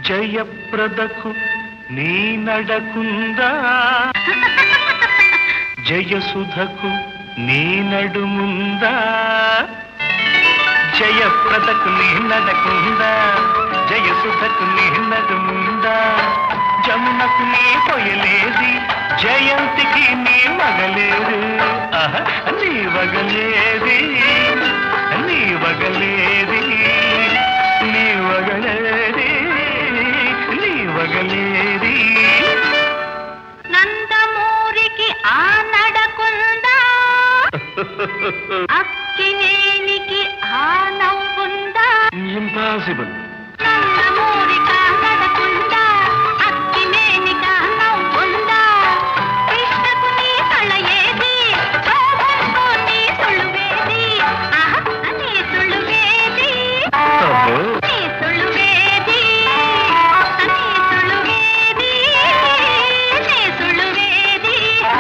జయప్రదకు నీ నడకుందా జయసుధకు నీ నడుముందా జయప్రదకు నీ నడకుందా జయసుధకు నీ నడుముందా జమునకు నీ పొయలేది జయంతికి నీ మగలేరు నీ వగలేది నీ వగలేది నీ వగలేది నీ వగలేది నందమూరికి ఆ నడకుందా అక్కినేనికి ఆ నవ్వుందా ఇంపాసిబుల్ నందమూరికి ఆ నడకుందా అక్కినేనికి ఆ నవ్వుందా కృష్ణకు నీ కళయేది శోభకు నీ సులువేది నీ సులువేది నీ సులువేది నీ సులువేది నీ సులువేది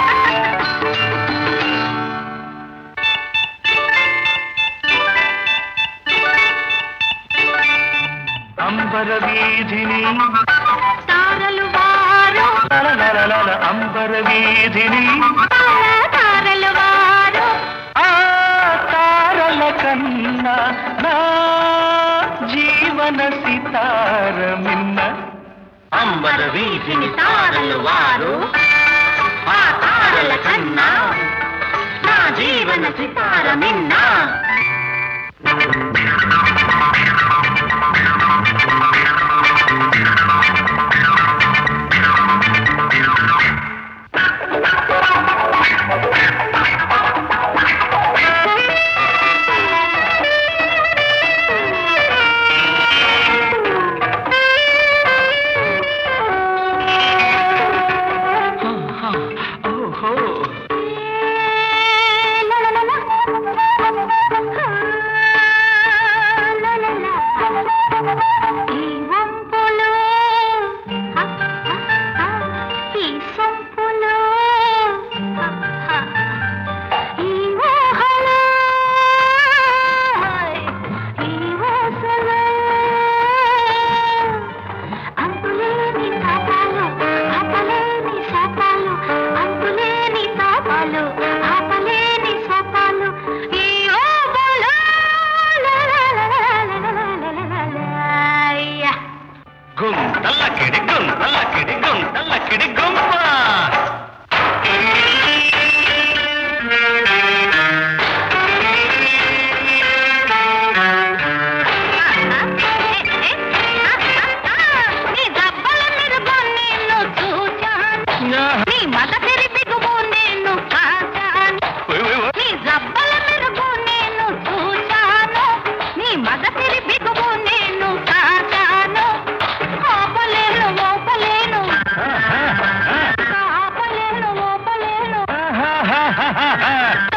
అంబర వీధిని తారలు వారు అంబర వీధిని తారలు వారు ఆ తారల కన్నా నా జీవన సితారమిన్న అంబర వీధిని తారలు వారు ఆ తారల కన్నా నా జీవన సితారమిన్నా గుంతల్లకిడి గుంతల్లకిడి గుంతల్లకిడి గుంప నీ మగ తెరిపిగుము నేను కాచాను నీ జబ్బల మెరుగు నేను చూచాను నీ మగ తెరిపిగుము నేను కాచాను ఆపలేను మోపలేను ఆపలేను మోపలేను